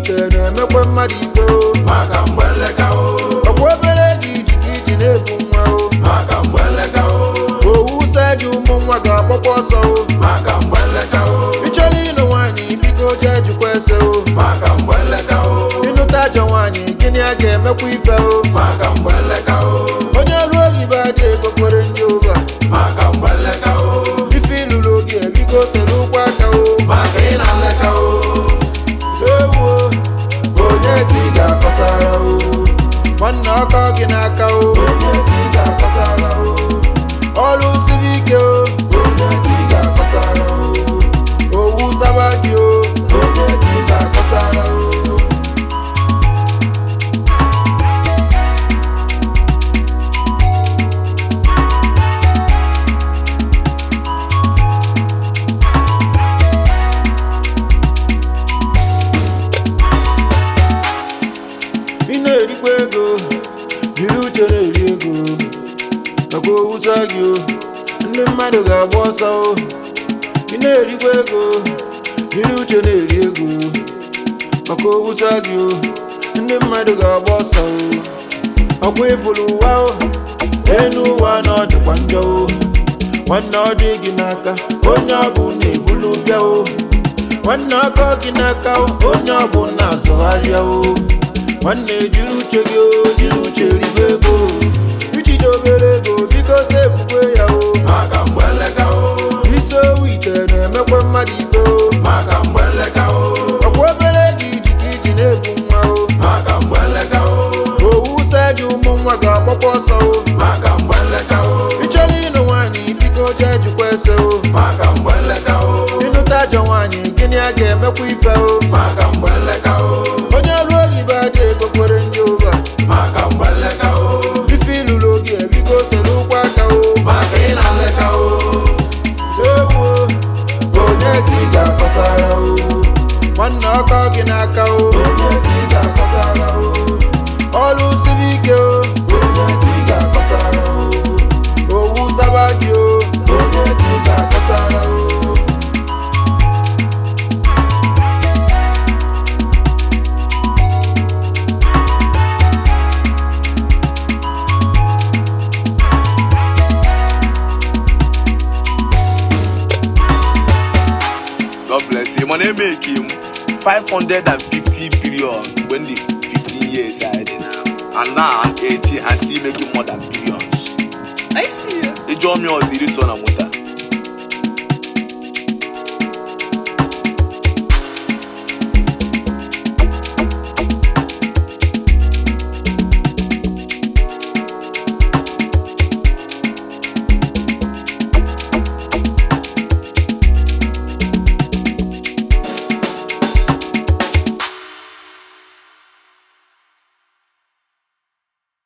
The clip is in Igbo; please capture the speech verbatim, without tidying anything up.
ite na-emekwa mmadụ ife o maka mgbe nleka o ọkwa obere gị iji ka iji na-ebu nwa o maka mgbe nleka o owu se gị ụmụ nwa ga-agbakwa ọsọ o maka mgbe nleka o ịchọrọ ịnụ nwaanyị biko jee jikwa ese o maka mgbe nleka o ịnụta ajọ nwaanyị gịnị a ga-emekwa ife o maka mgbe nleka o onye ọrụ oyibo adị ego kwere ndị ụba maka mgbe nleka o ife ịlụrụ oge biko sere ụkwụ aka o maka ị na nleka o ewu onye ka ị ga-akọsara o nwanne ọkọ gị n'aka o onye ka ị ga-akọsara o ọrụ siri ike o onye ka ị ga-akọsara o owu saba gị o onye ka ị ga-akọsara o ị na-erikwa ego jiri uche na-eri ego nakwa owusa gị o ndị mmadụ ga-agba ọsọ o ị na-erikwa ego jiri uche na-eri ego maka owusa gị o ndị mmadụ ga-agba ọsọ o ọkwa ịfụrụ ụwa o enu ụwa na ọ dịkwa njọ o nwanne ọ dị gị n'aka onye ọ bụ na-ebulu bịa o nwanne ọkọ gị n'aka o onye ọ bụ na-azụgharịa o nwanne jiri uche gị o jiri uche ribe ego ijide obere ego biko sepukwe ya o maka mgbe nleka o isi owu ite na-emekwa mmadụ ife o maka mgbe nleka o ọkwa obere gị iji ka iji na-ebu nwa o maka mgbe nleka o owu se gị ụmụ nwa ga-agbakwa ọsọ o maka mgbe nleka o ịchọrọ ịnụ nwaanyị biko jee jikwa ese o maka mgbe nleka o ịnụta ajọ nwaanyị gịnị a ga-emekwa ife o maka mgbe nleka o onye ọrụ oyibo adị ego kwere ndị ụba maka mgbe nleka o ife ịlụrụ oge biko sere ụkwụ aka o maka ị na nleka o ewu onye ka ị ga-akọsara o nwanne ọkọ gị n'aka o onye ka ị ga-akọsara o ọrụ siri ike o onye ka ị ga-akọsara o owu saba gị o onye ka ị ga-akọsara o God bless you. My name make him five hundred fifty billion when the fifteen years I did now. And now I'm eighty and still making more than billions. Are you serious? They join me on zero ton and water.